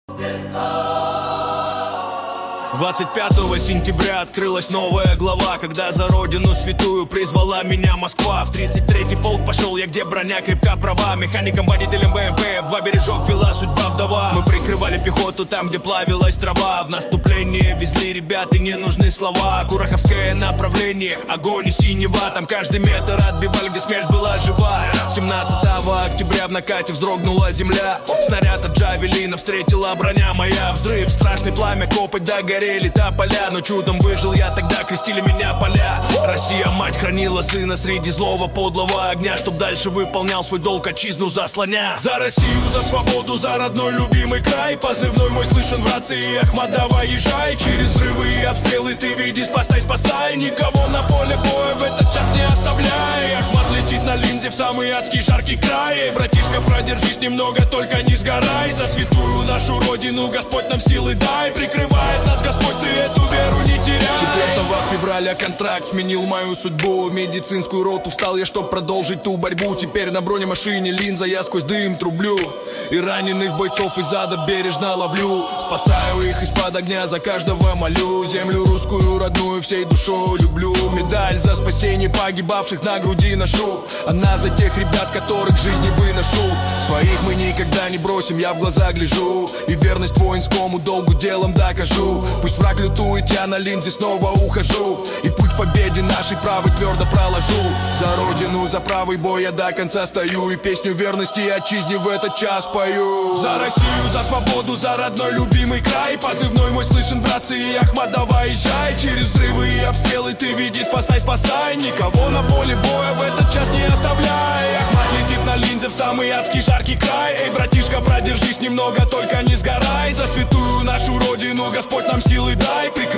25 сентября открылась новая глава, когда за родину святую призвала меня Москва. В 33-й полк пошел я, где броня крепка, права. Механиком, водителем БМП, в бережок вела судьба вдова. Мы прикрывали пехоту там, где плавилась трава. В наступление везли ребята, не нужны слова. Кураховское направление, огонь и синева. Там каждый метр отбивали, где смерть была жива. 17 октября в накате вздрогнула земля. Снаряд от джавелина встретила броня моя. Взрыв, страшный, пламя, копоть, догорели тополя. Но чудом выжил я, тогда крестили меня поля. Россия, мать, хранила сына среди злого подлого огня, чтоб дальше выполнял свой долг, отчизну заслоня. За Россию, за свободу, за родной любимый край. Позывной мой слышен в рации: Ахмат, давай езжай. Через взрывы и обстрелы ты веди, спасай, спасай. Никого на поле боя в этот час не оставляй. Ахмат летит на линзе в самый адский жаркий край. Эй, братишка, продержись немного, только не сгорай. За святую нашу родину Господь нам силы дай. Прикрывает нас Господь, ты эту веру не теряй. 4 февраля контракт сменил мою судьбу. В медицинскую роту встал я, чтоб продолжить ту борьбу. Теперь на бронемашине линза, я сквозь дым трублю. И раненых бойцов из ада бережно ловлю. Спасаю их из-под огня, за каждого молю. Землю русскую родную всей душой люблю. Медаль за спасение погибавших на груди ношу. Она за тех ребят, которых жизни выношу. Своих мы никогда не бросим, я в глаза гляжу. И верность воинскому долгу делом докажу. Пусть враг лютует, я на линзе снова ухожу. И путь к победе нашей правой твердо проложу. За родину, за правый бой я до конца стою. И песню верности отчизне в этот час пою. За Россию, за свободу, за родной любимый край. Позывной мой слышен в рации: Ахмат, давай езжай. Через взрывы и обстрелы ты веди, спасай, спасай. Никого на поле боя в этот час не оставляй. Ахмат летит на линзе в самый адский жаркий край. Эй, братишка, продержись немного, только не сгорай. За святую нашу родину Господь нам силы дай.